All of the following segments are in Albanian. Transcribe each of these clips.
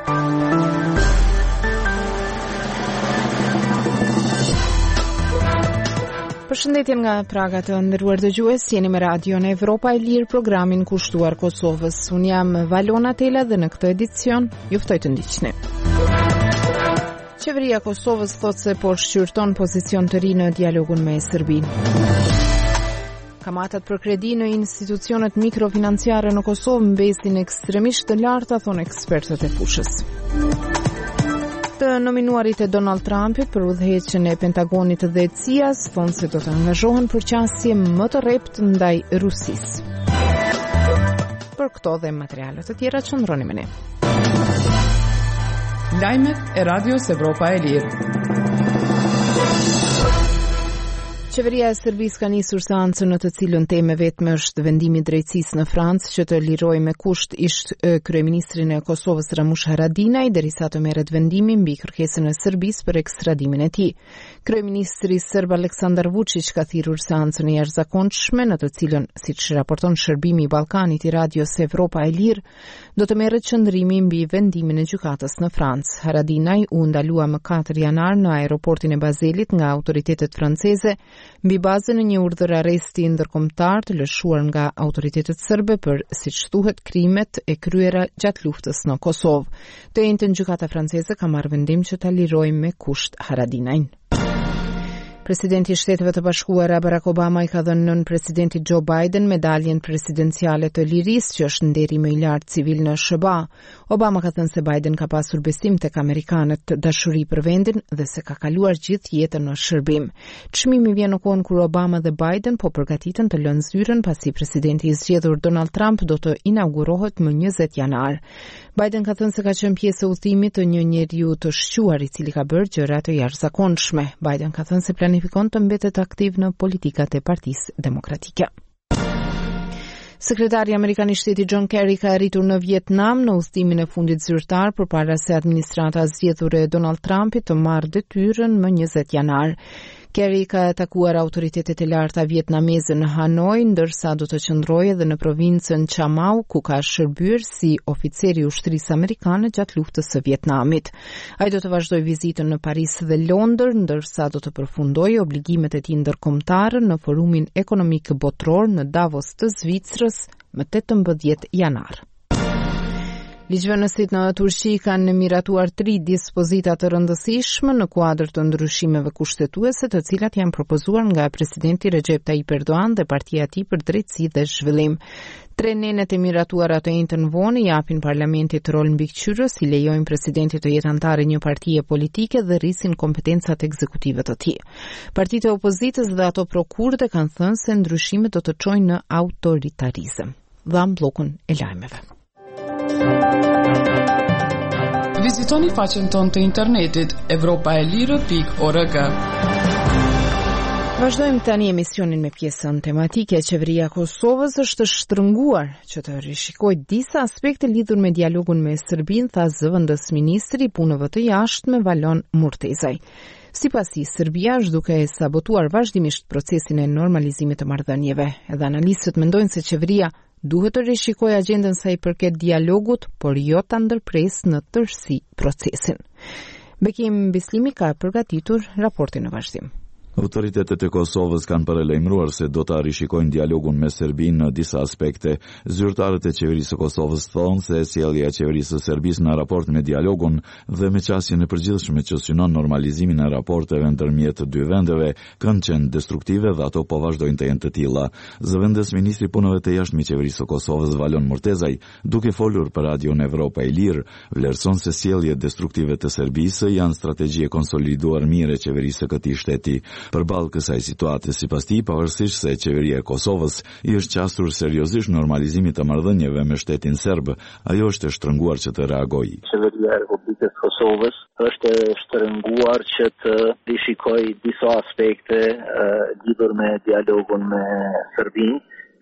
Përshëndetje nga Praga të nderuar dëgjues, jeni me Radio në Evropa e Lirë, programin kushtuar Kosovës. Unë jam Valona Tela dhe në këtë edicion ju ftoj të ndiqni. Qeveria e Kosovës thotë se po shqyrton pozicion të ri në dialogun me Serbinë. Kamatat për kredi në institucionet mikrofinanciare në Kosovë mbesin ekstremisht të larta, thonë ekspertët e fushës. Të nominuarit e Donald Trumpit për udhëheqjen e Pentagonit dhe CIA-s thonë se do të angazhohen për qasje më të rrept ndaj Rusisë. Për këto dhe materiale të tjera qëndroni me ne. Lajmet e Radios Evropa e Lirë. Qeveria e Serbisë ka nisur seancën në të cilën teme vetme është vendimi i drejtësisë në Francë që të lirojë me kusht ish kryeministrin e Kosovës Ramush Haradinaj derisa të merret vendimi mbi kërkesën e Serbisë për ekstradimin e tij. Kryeministri serb Aleksandar Vučić ka thirrur seancën e jashtëzakonshme në të cilën, siç raporton Shërbimi i Ballkanit i Radios Evropa e Lirë, do të merret qëndrimi mbi vendimin e gjykatës në Francë. Haradinaj u ndalua më 4 janar në aeroportin e Bazelit nga autoritetet franceze mbi bazën e një urdhër arresti ndërkombëtar të lëshuar nga autoritetet serbe për, siç thuhet, krimet e kryera gjatë luftës në Kosovë. Të njëjtën gjykata franceze ka marrë vendim që ta lirojë me kusht Haradinajin. Presidenti i Shteteve të Bashkuara Barack Obama i ka dhënë nën presidentit Joe Biden medaljen presidenciale të lirisë, që është nderi më i lartë civil në SBA. Obama ka thënë se Biden ka pasur besim tek amerikanët, dashuri për vendin dhe se ka kaluar gjithë jetën në shërbim. Çmimi vjen në kohën kur Obama dhe Biden po përgatiten të lënë zyrën pasi presidenti i zgjedhur Donald Trump do të inaugurohet më 20 janar. Biden ka thënë se ka qenë pjesë e udhëtimit të një njeriu të shquar i cili ka bërë gjëra të jashtëzakonshme. Biden ka thënë se planifikon të mbetet aktiv në politikat e Partisë Demokratike. Sekretari Amerikan i Shtetit John Kerry ka arritur në Vietnam në udhëtimin e fundit zyrtar përpara se administrata zgjedhur e Donald Trumpit të marrë detyrën më 20 janar. Kerry ka takuar autoritetet e larta vietnameze në Hanoi, ndërsa do të qëndrojë edhe në provincën Cha Mau, ku ka shërbyer si oficer i ushtrisë amerikane gjatë luftës së Vietnamit. Ai do të vazhdojë vizitën në Paris dhe Londër, ndërsa do të përfundojë obligimet e tij ndërkombëtare në forumin ekonomik botror në Davos të Zvicrës më 18 janar. Ligjvënësit në Turqi kanë miratuar 3 dispozita të rëndësishme në kuadër të ndryshimeve kushtetuese, të cilat janë propozuar nga presidenti Recep Tayyip Erdogan dhe partia e tij për drejtësi dhe zhvillim. 3 nenet e miratuara të njëjtën vonë japin parlamentit rol mbikëqyrës, i lejojnë presidentit të jetë antare një partie politike dhe rrisin kompetencat ekzekutive të tij. Partitë e opozitës dhe ato pro-kurde kanë thënë se ndryshimet do të çojnë në autoritarizëm. Dham bllokun e lajmeve. Vizitoni faqen tonë të internetit europaelire.org. Vazhdojmë tani emisionin me pjesën tematike. Qeveria e Kosovës është shtrënguar që të rishikojë disa aspekte lidhur me dialogun me Serbinë, tha zëvendës ministri i punëve të jashtme Valon Murtezaj. Sipas tij, Serbia është duke sabotuar vazhdimisht procesin e normalizimit të marrëdhënieve. Edhe analistët mendojnë se qeveria duhet të rishikojë agjendën sa i përket dialogut, por jo ta ndërpresë në tërësi procesin. Bekim Bislimi ka përgatitur raportin në vazhdim. Autoritetet e Kosovës kanë paralajmëruar se do ta rishikojnë dialogun me Serbinë në disa aspekte. Zyrtarët e qeverisë së Kosovës thonë se sjellja e qeverisë së Serbisë në raport me dialogun dhe me qasjen e përgjithshme që synon normalizimin e raporteve ndërmjet të dy vendeve kanë qenë destruktive dhe ato po vazhdojnë të jenë të tilla. Zëvendës ministri i punëve të jashtme i qeverisë së Kosovës Valon Murtezaj, duke folur për Radion Evropa e Lirë, vlerëson se sjelljet destruktive të Serbisë janë strategji e konsoliduar mirë e qeverisë së këtij shteti. Përballë kësaj situate, sipas tij, pavarësisht se qeveria e Kosovës i është qasur seriozisht normalizimit të marrëdhënieve me shtetin serb, ajo është e shtrënguar që të reagojë. Qeveria e Republikës së Kosovës është e shtrënguar që të rishikojë disa aspekte lidhur me dialogun me Serbinë,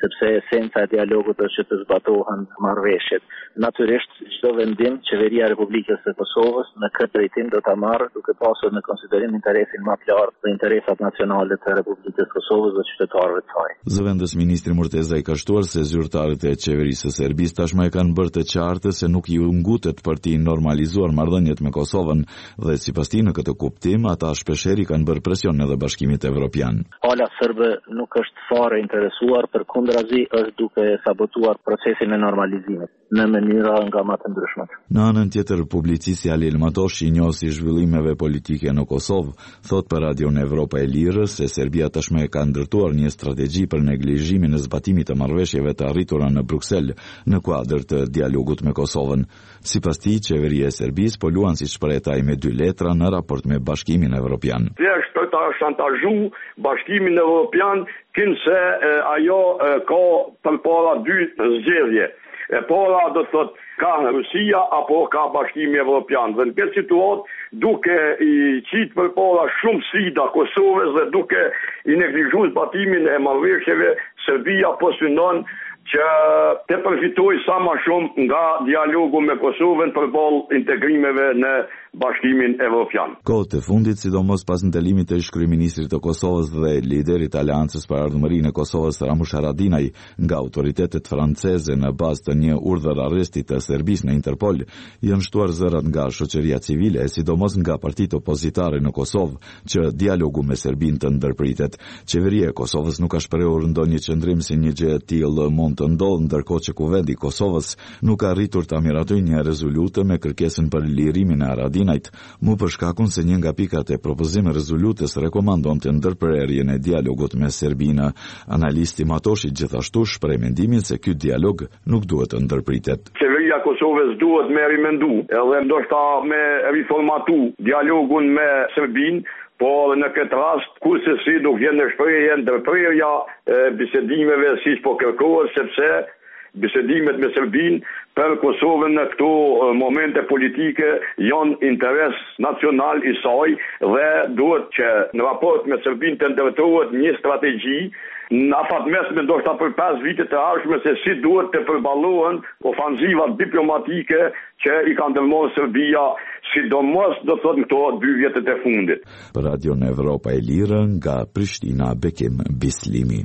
sepse esenca e dialogut është që të zbatohen marrëveshjet. Natyrisht, çdo vendim, qeveria e Republikës së Kosovës në këtë drejtim do ta marrë duke pasur në konsiderim interesin më të lartë dhe interesat nacionale të Republikës së Kosovës dhe qytetarëve të saj. Zëvendës ministri Murteza i ka shtuar se zyrtarët e qeverisë së Serbisë tashmë e kanë bërë të qartë se nuk ju ngutet për të normalizuar marrëdhëniet me Kosovën dhe sipas tij në këtë kuptim ata shpeshherë kanë bërë presion edhe Bashkimit Evropian. Pala serbe nuk është fare interesuar, përkundrazi është duke sabotuar procesin e normalizimit në mënyra nga më të ndryshme. Në anën tjetër, publicisti Alil Matoshi, i njohur si zhvillimeve politike në Kosovë, thot për Radion Evropa e Lirë se Serbia tashmë ka ndërtuar një strategji për neglizhimin e zbatimit të marrëveshjeve të arritura në Bruksel në kuadër të dialogut me Kosovën. Sipas tij, qeveria e Serbisë po luan siç shpretaj me 2 letra në raport me Bashkimin Evropian. Thjesht për ta shantazhu Bashkimin Evropian, kinse ajo ka përpara 2 zgjedhje. E para do të thotë ka Rusia apo ka Bashkimi Evropian. Dhe në këtë situatë duke i qitë përpara shumë sfida Kosovës dhe duke i neglizhuar zbatimin e marrëveshjeve, Serbia po synon që të përfitoj sa më shumë nga dialogu me Kosovën përballë integrimeve në Bashkimin Evropian. Kohët e fundit, sidomos pas ndalimit të ish-kryeministrit të Kosovës dhe liderit të Aleancës për Ardhmërinë e Kosovës Ramush Haradinaj nga autoritetet franceze në bazë të një urdhër arresti të Serbisë në Interpol, janë shtuar zërat nga shoqëria civile, sidomos nga partitë opozitare në Kosovë, që dialogu me Serbinë të ndërpritet. Qeveria e Kosovës nuk ka shprehur ndonjë qëndrim se një gjë e tillë mund të ndodhë, ndërkohë që Kuvendi i Kosovës nuk ka arritur ta miratojë një rezolutë me kërkesën për lirimin e Haradinajt, mu për shkakun se një nga pikat e propozimit rezolutës rekomandonte ndërprerjen e dialogut me Serbinë. Analisti Matoshi gjithashtu shpreh mendimin se ky dialog nuk duhet të ndërpritet. Qeveria e Kosovës duhet me rimendu edhe ndoshta me riformatu dialogun me Serbinë, por në këtë rast kurse si nuk vjen në shprehje ndërprerja bisedimeve siç po kërkohet, sepse bisedimet me Serbinë për Kosovën në këto momente politike janë interes nacional i saj dhe duhet që në raport me Serbinë të ndërtohet një strategji në afatmesme ndoshta për 5 vite të ardhshme se si duhet të përballohen ofanzivat diplomatike që i ka ndërmarrë Serbia, sidomos do të thotë këto 2 vjetet e fundit. Për Radion Evropa e Lirë nga Prishtina, Bekim Bislimi.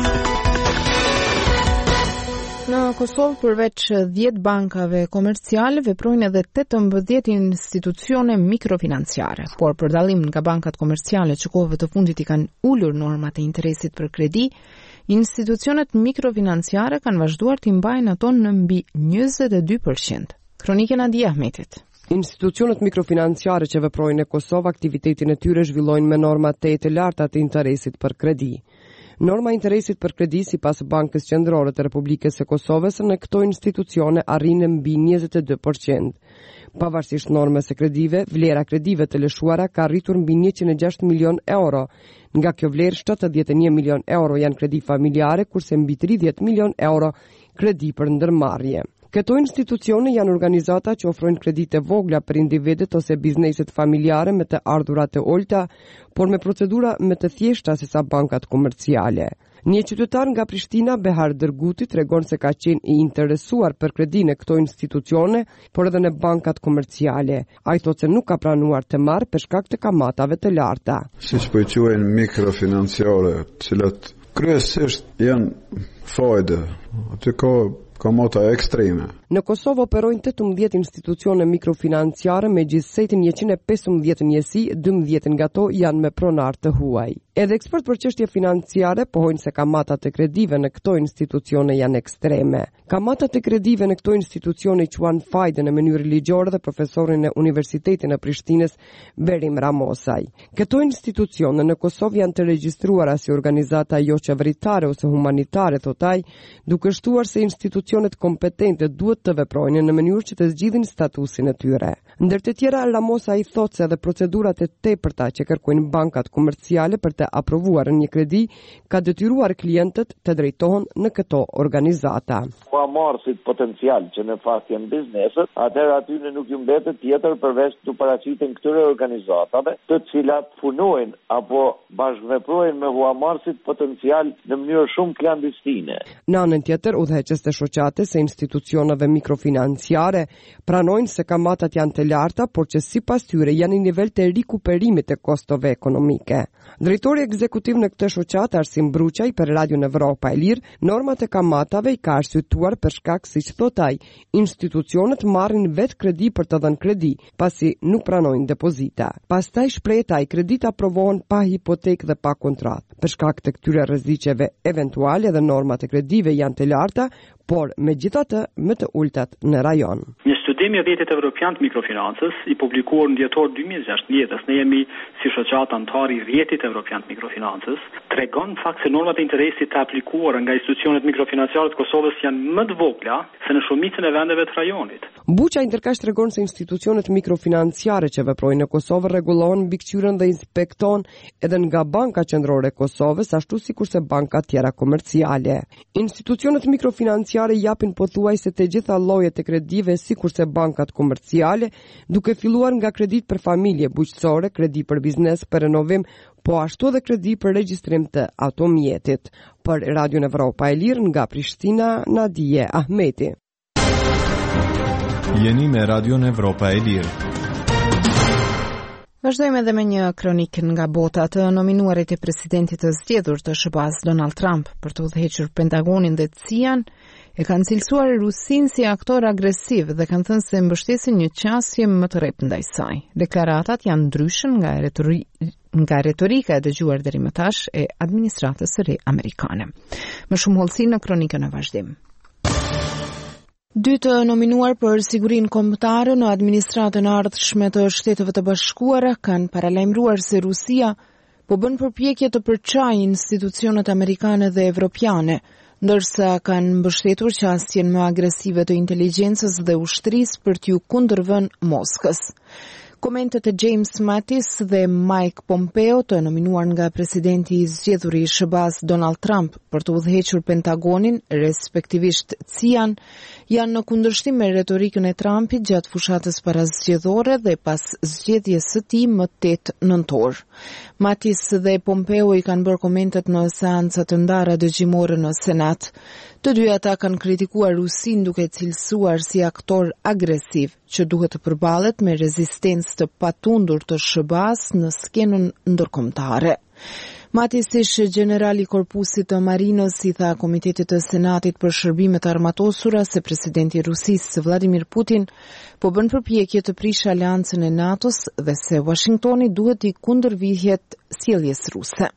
Në Kosovë, përveç 10 bankave komerciale, veprojnë edhe 18 institucione mikrofinanciare, por për dallim nga bankat komerciale që kohëve të fundit i kanë ulur normat e interesit për kredi, institucionet mikrofinanciare kanë vazhduar të mbajnë ato në mbi 22%. Kronikën Adi Ahmetit. Institucionet mikrofinanciare që veprojnë në Kosovë, aktivitetin e tyre zhvillojnë me norma të larta të interesit për kredi. Norma interesit për kredi si pas Bankës Qendrore të Republikës së Kosovës në këto institucione arrin mbi 22%. Pavarësisht normës së kredive, vlera kredive të lëshuara ka rritur mbi 106 milion euro. Nga kjo vlerë, 71 milion euro janë kredi familjare, kurse mbi 30 milion euro kredi për ndërmarrje. Këto institucione janë organizata që ofrojnë kredite vogla për individet ose bizneset familjare me të ardhurat të ulta, por me procedura me të thjeshta se sa bankat komerciale. Një qytetar nga Prishtina, Behar Dërguti, tregon se ka qenë i interesuar për kredi në këto institucione, por edhe në bankat komerciale. Ai thotë se nuk ka planuar të marrë për shkak të kamatave të larta. Siç po i quajnë mikrofinanciare, të cilat kryesisht janë fajde, aty kamata ekstreme. Në Kosovë operojnë 18 institucione mikrofinanciare me gjithsejtin 115 njësi, 12 nga to janë me pronar të huaj. Edhe ekspert për çështje financiare pohojnë se kamatat e kredive në këto institucione janë ekstreme. Kamatat e kredive në këto institucione quan fajde në mënyrë ligjore dhe profesorin e Universitetit në Prishtinës, Berim Ramosaj. Këto institucione në Kosovë janë të regjistruara si organizata jo qeveritare ose humanitare, thotaj, duke shtuar se institucionet kompetente duhet të veprojnë në mënyrë që të zgjidhin statusin e tyre. Ndër të tjera, Ramosa i thotë se edhe procedurat e tepërta që kërkojnë bankat komerciale për të aprovuar një kredi ka detyruar klientët të drejtohen në këto organizata. Huamarrësit potencial që në fakt janë bizneset, atëherë aty nuk ju mbetet tjetër përveç të paraqiten këtyre organizatave, të cilat punojnë apo bashkëveprojnë me huamarrësit potencial në mënyrë shumë klandestine. Në anën tjetër, udhëheqës të shoqates së institucioneve mikrofinanciare pranojnë se kamatat janë të larta, por që sipas tyre janë në nivel të rikuperimit të kostove ekonomike. Drejtori ekzekutiv në këtë shoqatë, Arsim Bruçaj, për Radion Evropa e Lirë, normat e kamatave i ka arsyetuar për shkak, siç thot ai, institucionet marrin vetë kredi për të dhënë kredi, pasi nuk pranojnë depozita. Pastaj shpreh ai, kredit aprovohen pa hipotekë dhe pa kontratë. Për shkak të këtyre rreziqeve eventuale dhe normat e kredive janë të larta, por megjithatë më të ultat në rajon. Një studim i rrjetit evropian të mikrofinancës i publikuar në dhjetor 2016, ne jemi si shoqat antar i rrjetit evropian të mikrofinancës, tregon në fakt se normat e interesit të aplikuara nga institucionet mikrofinanciare të Kosovës janë më të vogla se në shumicën e vendeve të rajonit. Buça ndërkaq tregon se institucionet mikrofinanciare që veprojnë në Kosovë rregullojnë mbikëqyrjen dhe inspekton edhe nga Banka Qendrore e Kosovës, ashtu sikurse banka tjera komerciale. Institucionet mikrofinanciare japin pothuajse të gjitha llojet e kredive sikurse bankat komerciale, duke filluar nga kredit për familje bujqësore, kredi për biznes, për renovim, po ashtu edhe kredi për regjistrim të automjetit. Për Radion Evropa e Lirë nga Prishtina, Nadije Ahmeti. Jeni me Radion Evropa e Lirë. Vazhdojmë edhe me një kronik nga bota. Të nominuarit e presidentit të zgjedhur të SBA-s Donald Trump për të udhëhequr Pentagonin dhe CIA-n e kanë cilësuar Rusinë si aktor agresiv dhe kanë thënë se mbështesin një qasje më të rreptë ndaj saj. Deklaratat janë ndryshën nga retorika e dëgjuar deri më tash e administratës së re amerikane. Më shumë hollësi në kronikën e vazhdim. Dy të nominuar për sigurinë kombëtare në administratën e ardhshme të Shteteve të Bashkuara kanë paralajmëruar se Rusia po bën përpjekje të përçajë institucionet amerikane dhe evropiane, ndërsa kanë mbështetur qasjen më agresive të inteligjencës dhe ushtrisë për t'ju kundërvënë Moskës. Komentet e James Mattis dhe Mike Pompeo, të nominuar nga presidenti i zgjedhur i SBA-s Donald Trump për të udhëhequr Pentagonin, respektivisht CIA-n, janë në kundërshtim me retorikën e Trumpit gjatë fushatës parazgjedhore dhe pas zgjedhjes së tij më 8 nëntor. Mattis dhe Pompeo i kanë bërë komentet në seanca të ndara dëgjimore në Senat. Të dy ata kanë kritikuar Rusinë duke cilësuar si aktor agresiv që duhet të përballet me rezistencë të patundur të SBA-s në skenën ndërkombëtare. Mattis, ish generali i korpusit të Marinës, i tha Komitetit të Senatit për shërbimet armatosura se presidenti i Rusisë Vladimir Putin po bën përpjekje të prishë aleancën e NATO-s dhe se Washingtoni duhet i kundërvijhet sjelljes ruse.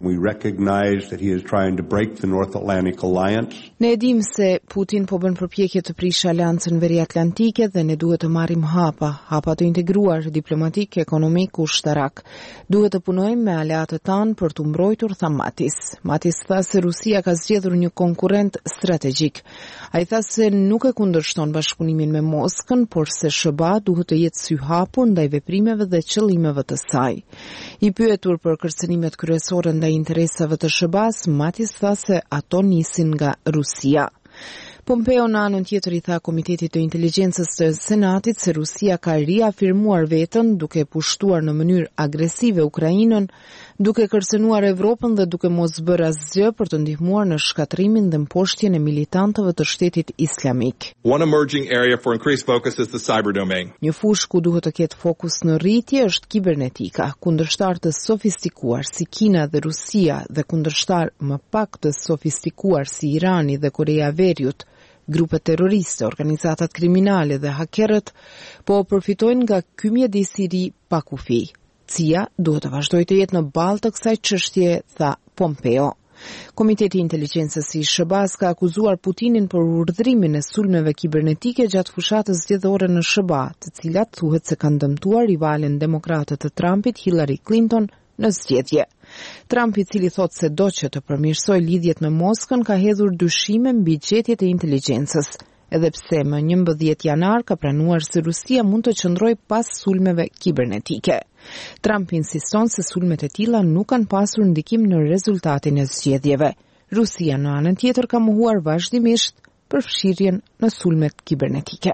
Ne dim se Putin po bën përpjekje të prishë aleancën veriatlantike dhe ne duhet të marrim hapa të integruar diplomatik, ekonomik, ushtarak. Duhet të punojmë me aleatët tanë për të mbrojtur, tha Mattis. Mattis tha se Rusia ka zgjedhur një konkurrent strategjik. Ai tha se nuk e kundërshton bashkëpunimin me Moskën, por se SBA duhet të jetë sy hapur ndaj veprimeve dhe qëllimeve të saj. I pyetur për kërcënimet kryesore ndaj interesave të SBA-s, Mattis tha se ato nisin nga Rusia. Pompeo në anën tjetër i tha Komitetit të Inteligjencës të Senatit se Rusia ka riafirmuar veten duke pushtuar në mënyrë agresive Ukrainën, duke kërcënuar Evropën dhe duke mos bërë asgjë për të ndihmuar në shkatrimin dhe mposhtjen e militantëve të Shtetit Islamik. One emerging area for increased focus is the cyber domain. Një fushë ku duhet të ketë fokus në rritje është kibernetika. Kundërshtar të sofistikuar si Kina dhe Rusia dhe kundërshtar më pak të sofistikuar si Irani dhe Korea e Veriut, grupet terroriste, organizatat kriminale dhe hakerët po përfitojnë nga ky mjedis i ri pa kufi. CIA duhet të vazhdojë të jetë në balë të kësaj çështje, tha Pompeo. Komiteti i Inteligjencës i SBA-s ka akuzuar Putinin për urdhërimin e sulmeve kibernetike gjatë fushatës zgjedhore në SBA, të cilat thuhet se kanë dëmtuar rivalen demokrate të Trumpit, Hillary Clinton, në zgjedhje. Trump, i cili thot se do që të përmirësojë lidhjet me Moskën, ka hedhur dyshime mbi gjetjet e inteligjencës, edhe pse më 11 janar ka pranuar se Rusia mund të qëndrojë pas sulmeve kibernetike. Trump insiston se sulmet e tilla nuk kanë pasur ndikim në rezultatin e zgjedhjeve. Rusia në anën tjetër ka mohuar vazhdimisht për fshirjen në sulmet kibernetike.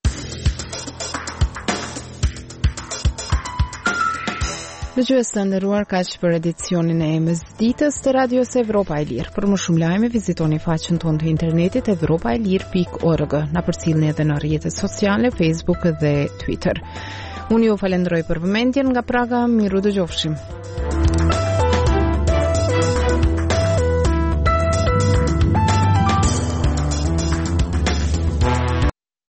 Dëgjues të nderuar, kaq për edicionin e mësditës të Radios Evropa e Lirë. Për më shumë lajme, vizitoni faqen tonë të internetit evropaelir.org. Na përcjellni edhe në rrjetet sociale, Facebook dhe Twitter. Unë ju falenderoj për vëmendjen nga Praga, miru dëgjofshim.